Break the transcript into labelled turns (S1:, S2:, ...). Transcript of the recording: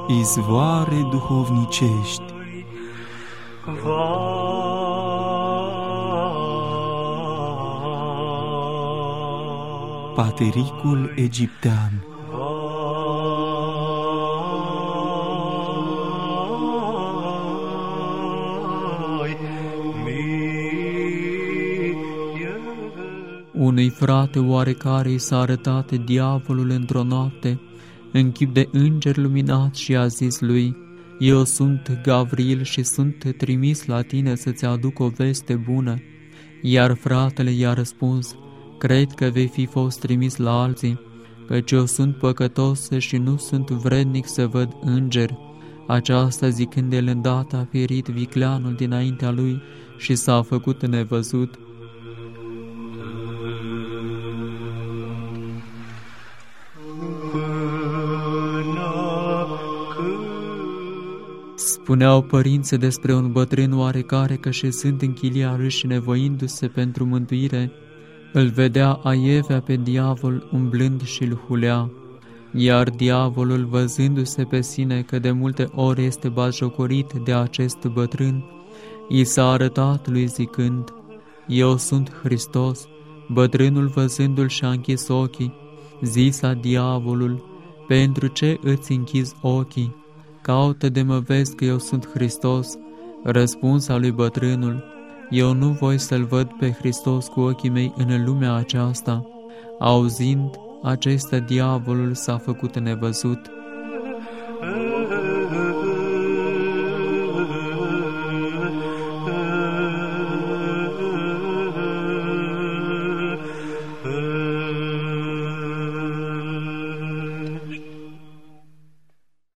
S1: izvoare duhovnicești. Patericul egiptean.
S2: Unui frate oarecare i s-a arătat diavolul într-o noapte, în chip de înger luminat, și a zis lui: Eu sunt Gavril și sunt trimis la tine să-ți aduc o veste bună. Iar fratele i-a răspuns: Cred că vei fi fost trimis la alții, căci eu sunt păcătos și nu sunt vrednic să văd îngeri. Aceasta zicând, el îndată a ferit vicleanul dinaintea lui și s-a făcut nevăzut. Spuneau părinții despre un bătrân oarecare că, șezând în chilia lui și nevoindu-se pentru mântuire, îl vedea aievea pe diavol umblând și îl hulea. Iar diavolul, văzându-se pe sine că de multe ori este batjocorit de acest bătrân, i s-a arătat lui zicând: Eu sunt Hristos. Bătrânul, văzându-l, și-a închis ochii. Zisa diavolul: Pentru ce îți închizi ochii? Caută de mă vezi că eu sunt Hristos. Răspunsa lui bătrânul: Eu nu voi să-L văd pe Hristos cu ochii mei în lumea aceasta. Auzind acesta, diavolul s-a făcut nevăzut.